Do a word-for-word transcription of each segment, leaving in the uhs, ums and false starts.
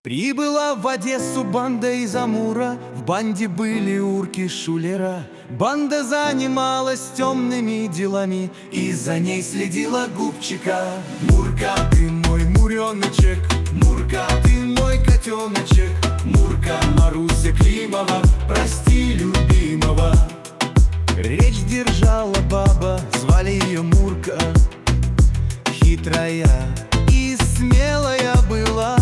Прибыла в Одессу банда из Амура. В банде были урки-шулера. Банда занималась темными делами, и за ней следила губчика. Мурка, ты мой муреночек, Мурка, ты мой котеночек, Мурка, Маруся Климова, прости любимого. Речь держала баба, звали ее Мурка. Хитрая и смелая была.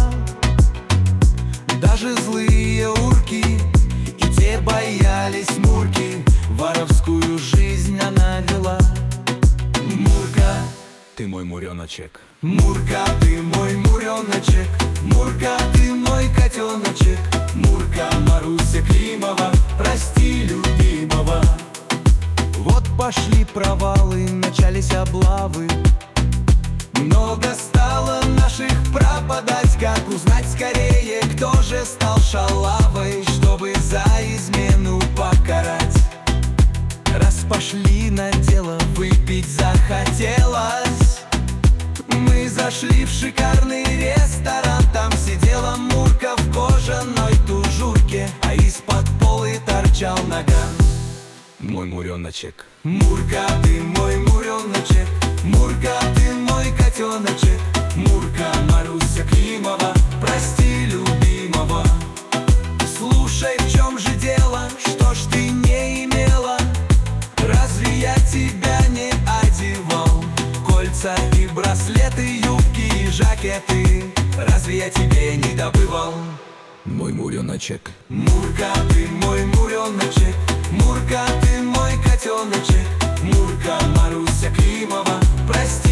Даже злые урки и те боялись Мурки. Воровскую жизнь она вела. Мурка, ты мой муреночек, Мурка, ты мой муреночек, Мурка, ты мой котеночек, Мурка, Маруся Климова, прости любимого. Вот пошли провалы, начались облавы. Много стало наших пропадать. Как узнать скорее, кто же стал шалавой, чтобы за измену покарать? Раз пошли на дело, выпить захотелось. Мы зашли в шикарный ресторан. Там сидела Мурка в кожаной тужурке, а из-под полы торчал наган. Мой муреночек, Мурка, ты мой муреночек, Мурка, ты мой котеночек, Мурка, Маруся Климова, прости любимого. Слушай, в чем же дело, что ж ты не имела? Разве я тебя не одевал? Кольца и браслеты, юбки и жакеты, разве я тебе не добывал? Мой муреночек, Мурка, ты мой муреночек, Мурка, ты мой котеночек, Мурка, Маруся Климова, прости